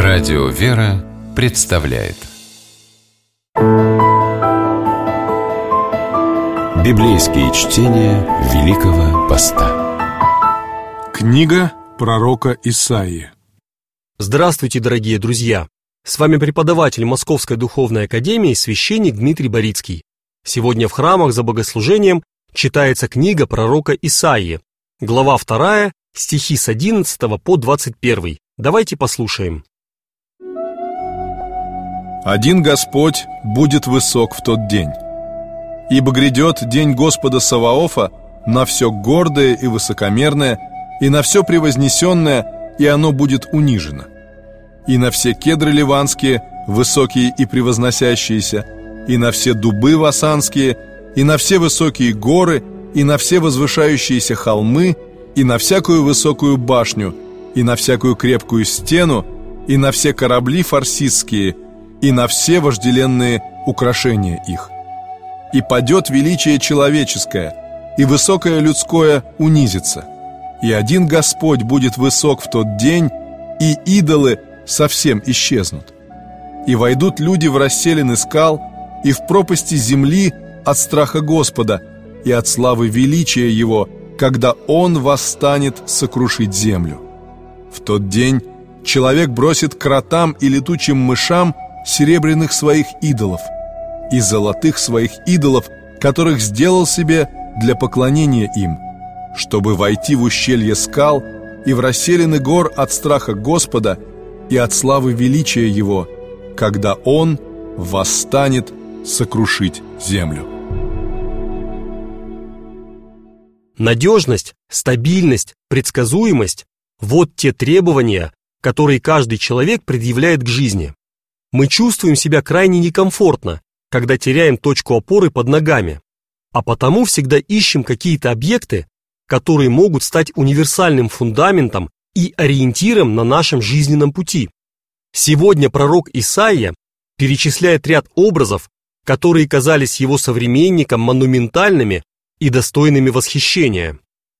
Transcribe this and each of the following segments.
Радио «Вера» представляет библейские чтения Великого Поста. Книга пророка Исаии. Здравствуйте, дорогие друзья! С вами преподаватель Московской Духовной Академии, священник Дмитрий Борицкий. Сегодня в храмах за богослужением читается книга пророка Исаии, глава 2, стихи с 11 по 21. Давайте послушаем. «Один Господь будет высок в тот день, ибо грядет день Господа Саваофа на все гордое и высокомерное, и на все превознесенное, и оно будет унижено, и на все кедры ливанские, высокие и превозносящиеся, и на все дубы васанские, и на все высокие горы, и на все возвышающиеся холмы, и на всякую высокую башню, и на всякую крепкую стену, и на все корабли фарсистские, и на все вожделенные украшения их. И падет величие человеческое, и высокое людское унизится. И один Господь будет высок в тот день, и идолы совсем исчезнут. И войдут люди в расселины скал, и в пропасти земли от страха Господа и от славы величия Его, когда Он восстанет сокрушить землю. В тот день человек бросит кротам и летучим мышам серебряных своих идолов и золотых своих идолов, которых сделал себе для поклонения им, чтобы войти в ущелье скал и в расселины гор от страха Господа и от славы величия Его, когда Он восстанет сокрушить землю». Надежность, стабильность, предсказуемость – вот те требования, которые каждый человек предъявляет к жизни. Мы чувствуем себя крайне некомфортно, когда теряем точку опоры под ногами, а потому всегда ищем какие-то объекты, которые могут стать универсальным фундаментом и ориентиром на нашем жизненном пути. Сегодня пророк Исаия перечисляет ряд образов, которые казались его современникам монументальными и достойными восхищения.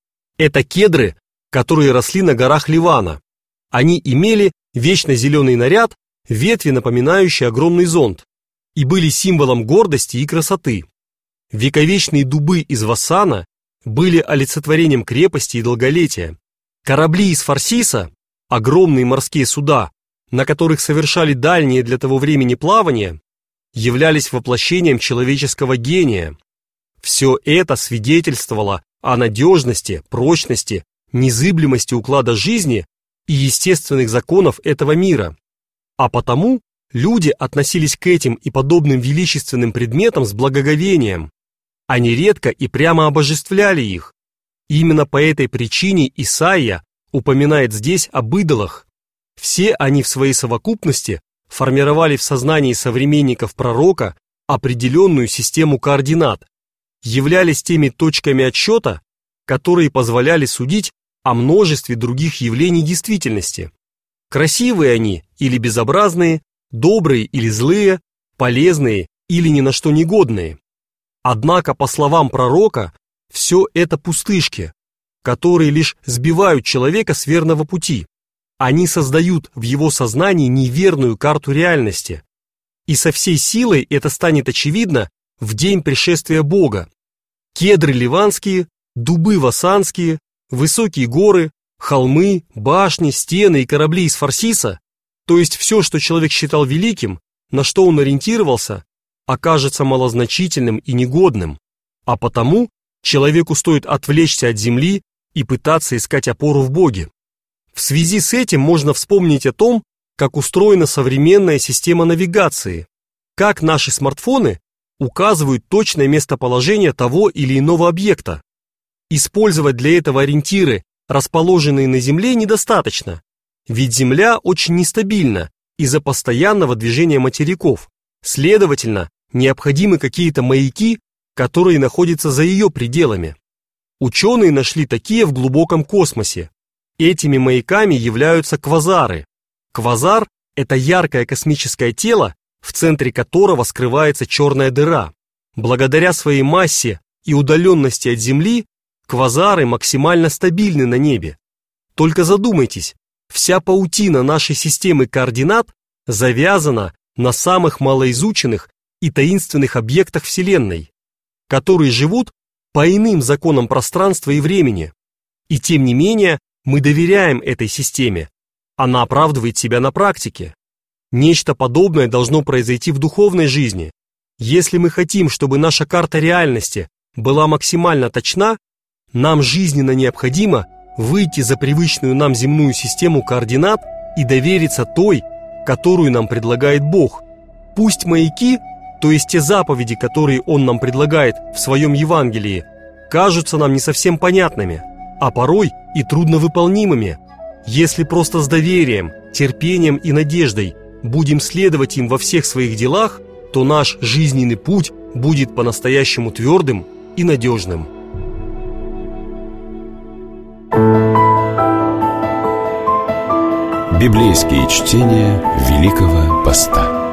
Это кедры, которые росли на горах Ливана. Они имели вечно зеленый наряд, ветви, напоминающие огромный зонт, и были символом гордости и красоты. Вековечные дубы из Вассана были олицетворением крепости и долголетия. Корабли из Фарсиса, огромные морские суда, на которых совершали дальние для того времени плавания, являлись воплощением человеческого гения. Все это свидетельствовало о надежности, прочности, незыблемости уклада жизни и естественных законов этого мира. А потому люди относились к этим и подобным величественным предметам с благоговением. Они редко и прямо обожествляли их. Именно по этой причине Исаия упоминает здесь об идолах. Все они в своей совокупности формировали в сознании современников пророка определенную систему координат, являлись теми точками отсчета, которые позволяли судить о множестве других явлений действительности. Красивые они или безобразные, добрые или злые, полезные или ни на что негодные. Однако, по словам пророка, все это пустышки, которые лишь сбивают человека с верного пути. Они создают в его сознании неверную карту реальности. И со всей силой это станет очевидно в день пришествия Бога. Кедры ливанские, дубы вассанские, высокие горы, холмы, башни, стены и корабли из Фарсиса, то есть все, что человек считал великим, на что он ориентировался, окажется малозначительным и негодным, а потому человеку стоит отвлечься от земли и пытаться искать опору в Боге. В связи с этим можно вспомнить о том, как устроена современная система навигации, как наши смартфоны указывают точное местоположение того или иного объекта. Использовать для этого ориентиры, расположенные на Земле, недостаточно, ведь Земля очень нестабильна из-за постоянного движения материков. Следовательно, необходимы какие-то маяки, которые находятся за ее пределами. Ученые нашли такие в глубоком космосе. Этими маяками являются квазары. Квазар – это яркое космическое тело, в центре которого скрывается черная дыра. Благодаря своей массе и удаленности от Земли, квазары максимально стабильны на небе. Только задумайтесь, Вся паутина нашей системы координат завязана на самых малоизученных и таинственных объектах Вселенной, которые живут по иным законам пространства и времени. И тем не менее, мы доверяем этой системе. Она оправдывает себя на практике. Нечто подобное должно произойти в духовной жизни. Если мы хотим, чтобы наша карта реальности была максимально точна, нам жизненно необходимо выйти за привычную нам земную систему координат и довериться той, которую нам предлагает Бог. Пусть маяки, то есть те заповеди, которые Он нам предлагает в Своем Евангелии, кажутся нам не совсем понятными, а порой и трудновыполнимыми. Если просто с доверием, терпением и надеждой будем следовать им во всех своих делах, то наш жизненный путь будет по-настоящему твердым и надежным. Библейские чтения Великого Поста.